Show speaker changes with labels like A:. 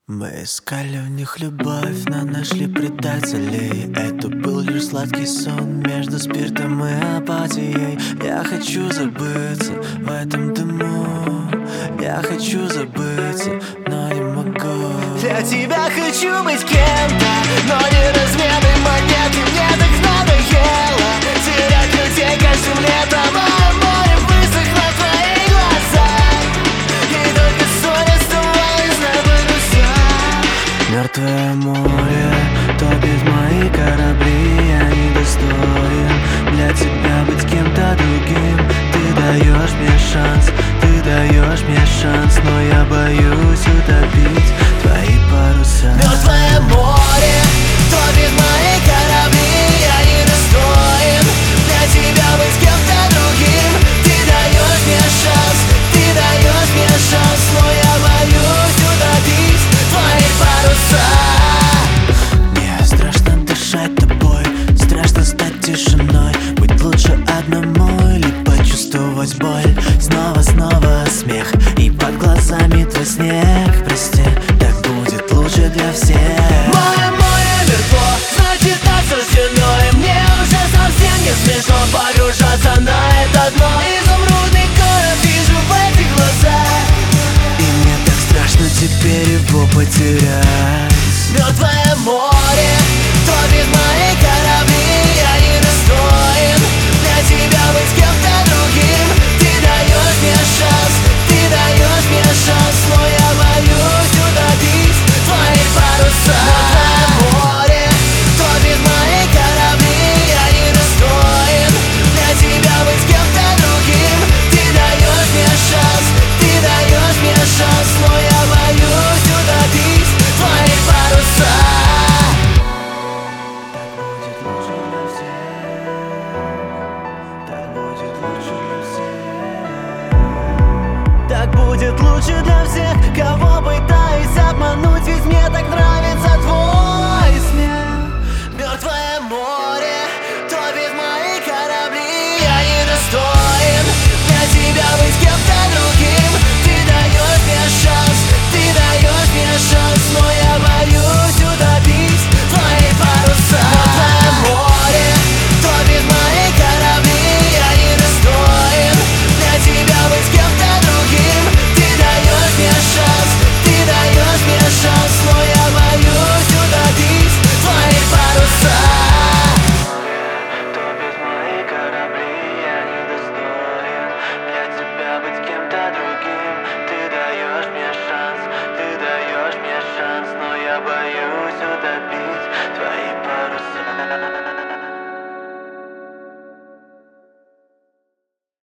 A: Мы искали в них любовь, но нашли предателей. Это был лишь сладкий сон между спиртом и апатией. Я хочу забыться в этом дыму, я хочу забыться, но не могу.
B: Для тебя хочу быть кем-то, но не разменной монеты. Мне так надоело терять людей каждым летом, а море высохло в твоих глазах, и только соль оставалась на парусах.
A: Мертвое море топит мои корабли, я недостоин для тебя быть кем-то другим. Ты даешь мне шанс, ты даешь мне шанс, но я боюсь утопить твои паруса.
B: Мертвое море топит мои корабли, я недостоин для тебя быть кем-то другим. Ты даешь мне шанс, ты даешь мне шанс, но я боюсь утопить твои паруса.
A: Мне страшно дышать тобой, страшно стать тишиной, быть лучше одному или почувствовать боль. Снова смех, и под глазами твой снег. Прости, так будет лучше для всех.
B: Мое море мертво, значит осуждено, и мне уже совсем не смешно погружаться на это дно. Изумрудный город вижу в этих глазах,
A: И мне так страшно теперь его потерять.
B: мертвое море топит мои корабли.